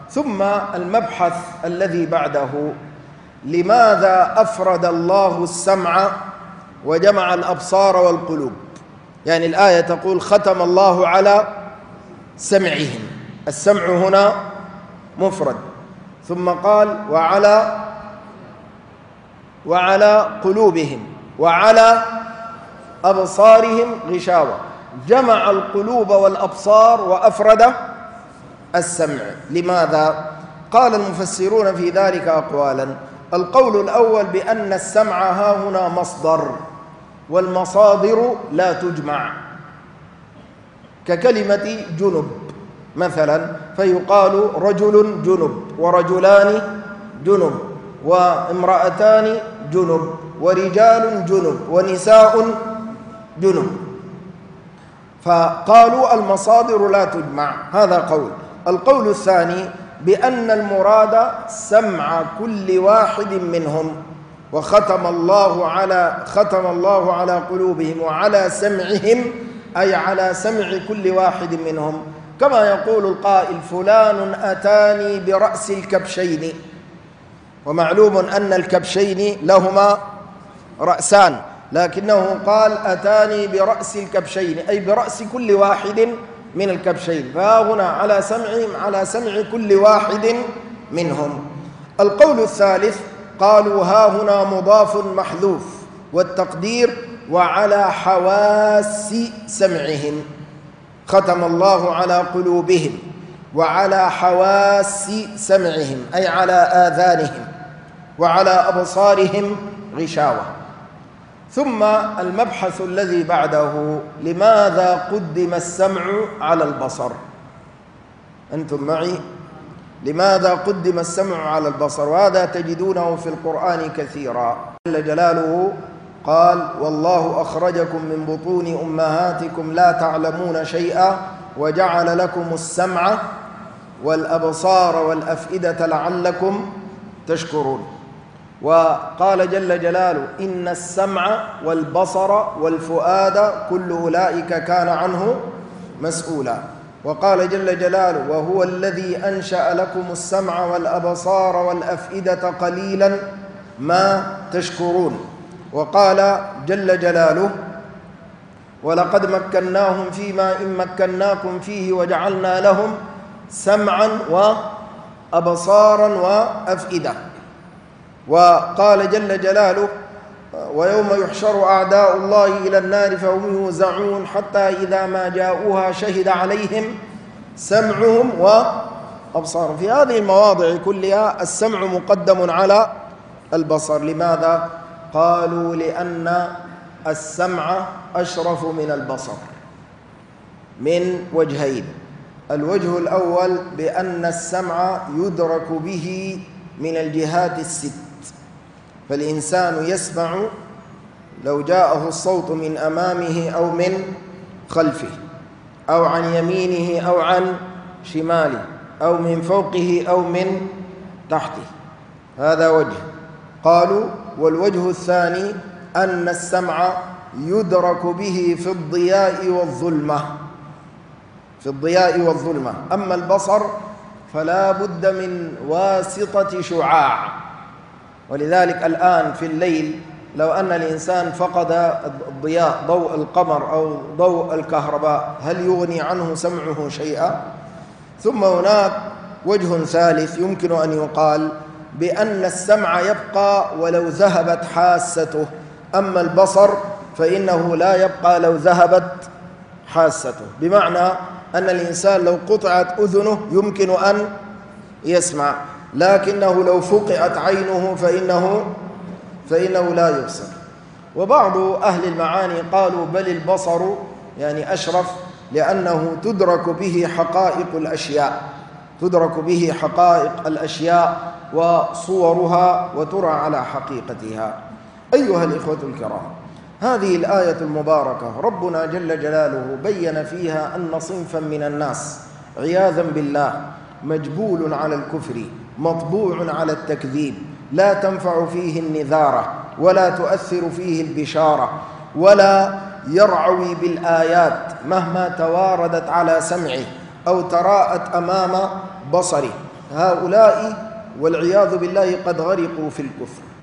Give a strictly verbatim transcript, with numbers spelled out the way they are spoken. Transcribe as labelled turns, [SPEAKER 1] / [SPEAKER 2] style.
[SPEAKER 1] ثم المبحث الذي بعده: لماذا أفرد الله السمع وجمع الأبصار والقلوب؟ يعني الآية تقول ختم الله على سمعهم، السمع هنا مفرد، ثم قال وعلى وعلى قلوبهم وعلى أبصارهم غشاوة، جمع القلوب والأبصار وأفرد السمع. لماذا؟ قال المفسرون في ذلك أقوالا. القول الأول بأن السمع ها هنا مصدر، والمصادر لا تجمع، ككلمة جنب مثلا، فيقال رجل جنب ورجلان جنب وامرأتان جنب ورجال جنب ونساء جنب، فقالوا المصادر لا تجمع، هذا قول. القول الثاني بأن المراد سمع كل واحد منهم، وختم الله على ختم الله على قلوبهم وعلى سمعهم، أي على سمع كل واحد منهم، كما يقول القائل فلان أتاني برأس الكبشين، ومعلوم أن الكبشين لهما رأسان، لكنه قال أتاني برأس الكبشين، أي برأس كل واحد من الكبشين، فهنا على سمعهم على سمع كل واحد منهم. القول الثالث قالوا ها هنا مضاف محذوف، والتقدير وعلى حواس سمعهم، ختم الله على قلوبهم وعلى حواس سمعهم، أي على آذانهم، وعلى أبصارهم غشاوة. ثم المبحث الذي بعده: لماذا قدم السمع على البصر؟ أنتم معي؟ لماذا قدم السمع على البصر؟ وهذا تجدونه في القرآن كثيرا. جل جلاله قال والله أخرجكم من بطون أمهاتكم لا تعلمون شيئا وجعل لكم السمع والأبصار والأفئدة لعلكم تشكرون. وقال جل جلاله إن السمع والبصر والفؤاد كل أولئك كان عنه مسؤولا. وقال جل جلاله وهو الذي أنشأ لكم السمع والأبصار والأفئدة قليلا ما تشكرون. وقال جل جلاله ولقد مكناهم فيما إن مكناكم فيه وجعلنا لهم سمعا وأبصارا وأفئدة. وقال جل جلاله ويوم يحشر أعداء الله إلى النار فهم يوزعون حتى إذا ما جاءوها شهد عليهم سمعهم وأبصارهم. في هذه المواضع كلها السمع مقدم على البصر. لماذا؟ قالوا لأن السمع أشرف من البصر من وجهين. الوجه الأول بأن السمع يدرك به من الجهات الست، فالإنسان يسمع لو جاءه الصوت من أمامه أو من خلفه أو عن يمينه أو عن شماله أو من فوقه أو من تحته، هذا وجه. قالوا والوجه الثاني أن السمع يدرك به في الضياء والظلمة، في الضياء والظلمة. أما البصر فلا بد من واسطة شعاع، ولذلك الآن في الليل لو أن الإنسان فقد الضياء ضوء القمر أو ضوء الكهرباء هل يغني عنه سمعه شيئا؟ ثم هناك وجه ثالث يمكن أن يقال بأن السمع يبقى ولو ذهبت حاسته، أما البصر فإنه لا يبقى لو ذهبت حاسته، بمعنى أن الإنسان لو قطعت أذنه يمكن أن يسمع، لكنه لو فقعت عينه فإنه فإنه لا يبصر. وبعض أهل المعاني قالوا بل البصر يعني أشرف لأنه تدرك به حقائق الأشياء، تدرك به حقائق الأشياء وصورها وترى على حقيقتها. أيها الإخوة الكرام، هذه الآية المباركة ربنا جل جلاله بين فيها أن صنفا من الناس عياذا بالله مجبول على الكفر مطبوع على التكذيب، لا تنفع فيه النذارة ولا تؤثر فيه البشارة ولا يرعوي بالآيات مهما تواردت على سمعه أو تراءت أمام بصره، هؤلاء والعياذ بالله قد غرقوا في الكفر.